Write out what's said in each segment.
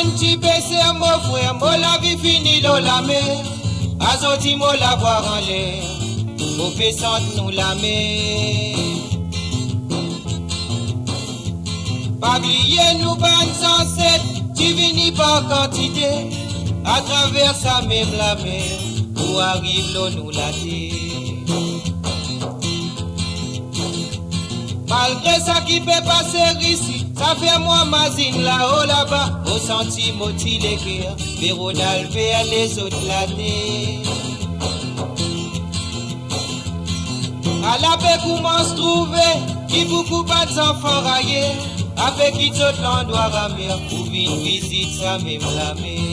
un petit baissé, mon frère, mon la vie fini dans la mer. Azoti, mon la voir en l'air. Mon péçante nous la mer. Pas oublier nous bonnes ancêtres, tu finis par quantité. À travers sa même la mer, où arrive l'eau nous la terre. Malgré ça qui peut passer ici, ça fait moi mazine là-haut là-bas, au sentiment il est guerre, Véronal vers les autres l'année. À la paix commence trouver, qui beaucoup pas d'enfants raillés, avec qui tout l'endroit à mer, pour une visite ça même la mer.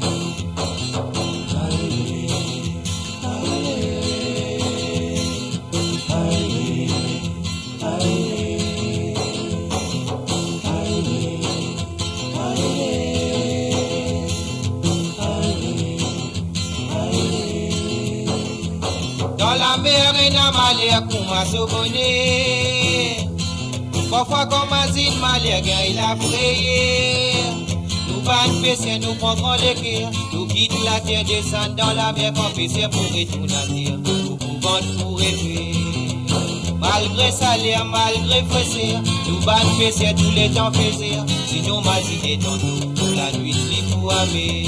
Dans la mer, il a malheur pour m'a sauvé. Parfois, comme Azine malheur, il a frayé. Nous vannes péciens, nous prendrons les cœurs. Nous quittons la terre, descendons dans la mer, qu'on péciens pour retourner à terre. Nous pouvons tout rêver. Malgré salaire, malgré frais, nous vannes péciens, tous les temps faisaient. Sinon, Mazine est dans nous, la nuit, il faut aimer.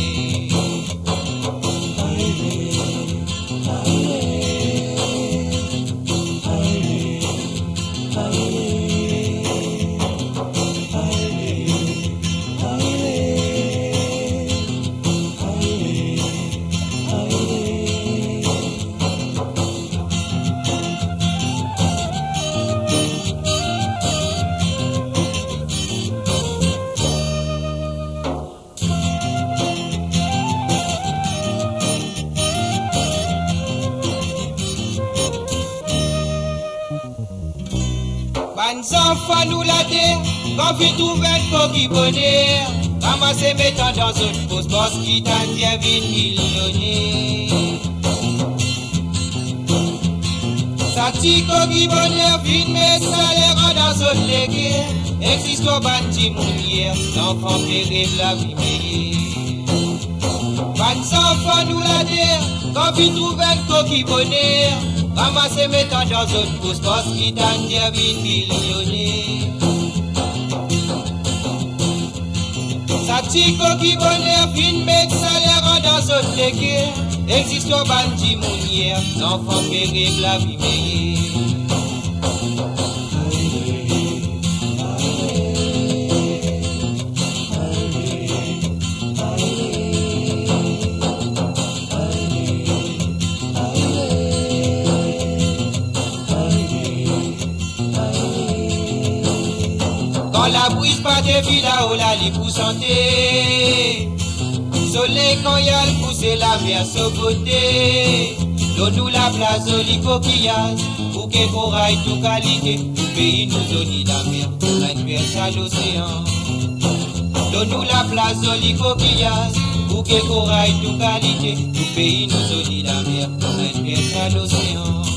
Les enfants nous la terre, quand vite ouvert pour qui bonheur, ramasser mettant dans une pause parce qu'il t'a bien vite millionnaire. Ça tique qui bonheur, vite mais salaire dans une légué, existe au bâti mouillère, l'enfant péril la vie meilleure. Les enfants nous la terre, quand vite ouvert pour qui bonheur, ramasser mettant dans une pause parce qu'il t'a bien vite millionnaire. Ça tique qui bonheur, fin met salaire dans un légué, existe au bâti mounière, l'enfant péril la vie meilleure. Quand la brise pas de vie là-haut, la lit pour santé. Soleil quand y a le poussé la mer sur côté. L'eau nous la place au coquillage. Pour que corail tout qualité. Tout pays nous dit la mer. L'universal l'océan. L'eau nous la place au coquillage. Pour que corail tout qualité. Tout pays nous dit la mer. L'universal l'océan.